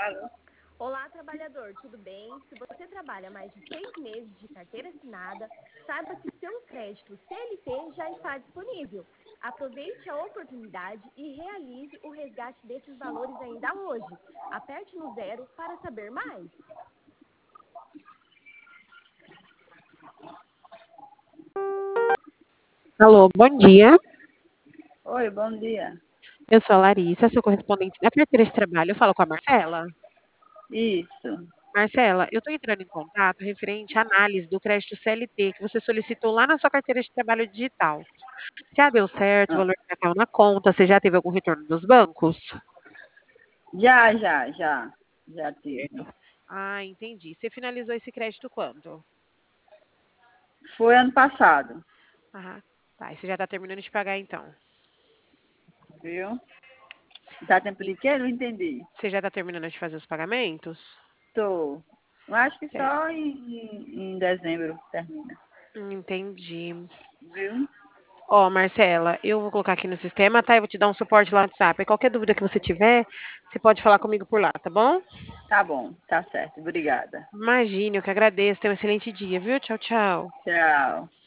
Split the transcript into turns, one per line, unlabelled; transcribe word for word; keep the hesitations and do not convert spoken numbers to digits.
Olá, trabalhador, tudo bem? Se você trabalha mais de seis meses de carteira assinada, saiba que seu crédito C L T já está disponível. Aproveite a oportunidade e realize o resgate desses valores ainda hoje. Aperte no zero para saber mais.
Alô, bom dia.
Oi, bom dia.
Eu sou a Larissa, sou correspondente da carteira de trabalho. Eu falo com a Marcela.
Isso.
Marcela, eu estou entrando em contato referente à análise do crédito C L T que você solicitou lá na sua carteira de trabalho digital. Já deu certo, o
Ah,
valor já caiu na conta, você já teve algum retorno dos bancos?
Já, já, já. Já tive.
Certo. Ah, entendi. Você finalizou esse crédito quando?
Foi ano passado,
Ah, tá. E você já está terminando de pagar então?
viu? Dá tempo
E
de quê? Não entendi.
você já está terminando de fazer os pagamentos?
Tô. Eu acho que
Certo.
só em, em dezembro termina.
Entendi.
Viu?
Ó, Marcela, eu vou colocar aqui no sistema, tá? Eu vou te dar um suporte lá no WhatsApp. E qualquer dúvida que você tiver, você pode falar comigo por lá, tá bom?
Tá bom, tá certo. Obrigada.
Imagine, eu que agradeço. Tenha um excelente dia, viu? Tchau, tchau.
Tchau.